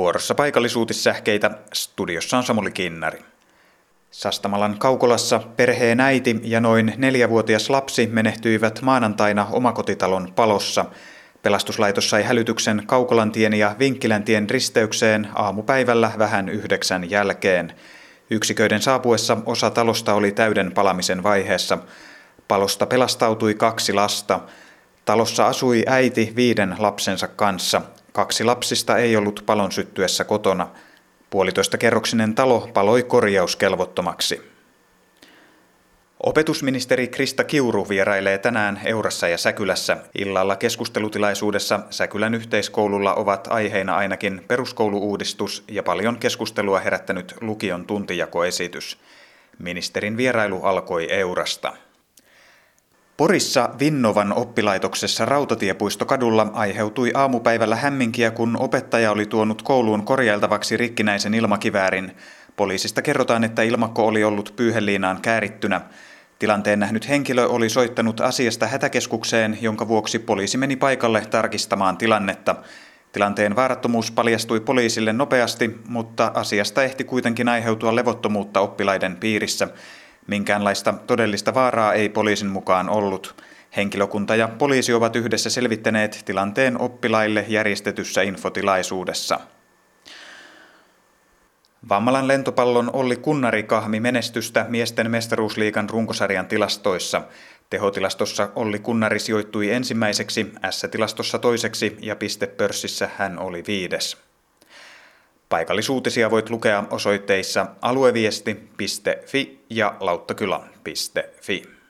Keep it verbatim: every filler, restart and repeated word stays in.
Vuorossa paikallisuutissähkeitä, studiossa on Samuli Kinnari. Sastamalan Kaukolassa perheen äiti ja noin neljävuotias lapsi menehtyivät maanantaina omakotitalon palossa. Pelastuslaitos sai hälytyksen Kaukolantien ja Vinkkiläntien risteykseen aamupäivällä vähän yhdeksän jälkeen. Yksiköiden saapuessa osa talosta oli täyden palamisen vaiheessa. Palosta pelastautui kaksi lasta. Talossa asui äiti viiden lapsensa kanssa. Kaksi lapsista ei ollut palon syttyessä kotona. Puolitoista kerroksinen talo paloi korjauskelvottomaksi. Opetusministeri Krista Kiuru vierailee tänään Eurassa ja Säkylässä. Illalla keskustelutilaisuudessa Säkylän yhteiskoululla ovat aiheina ainakin peruskoulu-uudistus ja paljon keskustelua herättänyt lukion tuntijakoesitys. Ministerin vierailu alkoi Eurasta. Porissa Vinnovan oppilaitoksessa Rautatiepuistokadulla aiheutui aamupäivällä hämminkiä, kun opettaja oli tuonut kouluun korjailtavaksi rikkinäisen ilmakiväärin. Poliisista kerrotaan, että ilmakko oli ollut pyyheliinaan käärittynä. Tilanteen nähnyt henkilö oli soittanut asiasta hätäkeskukseen, jonka vuoksi poliisi meni paikalle tarkistamaan tilannetta. Tilanteen vaarattomuus paljastui poliisille nopeasti, mutta asiasta ehti kuitenkin aiheutua levottomuutta oppilaiden piirissä. Minkäänlaista todellista vaaraa ei poliisin mukaan ollut. Henkilökunta ja poliisi ovat yhdessä selvittäneet tilanteen oppilaille järjestetyssä infotilaisuudessa. Vammalan lentopallon Olli Kunnari kahmi menestystä miesten mestaruusliigan runkosarjan tilastoissa. Tehotilastossa Olli Kunnari sijoittui ensimmäiseksi, S-tilastossa toiseksi ja pistepörssissä hän oli viides. Paikallisuutisia voit lukea osoitteissa alueviesti piste fi ja lauttakylä piste fi.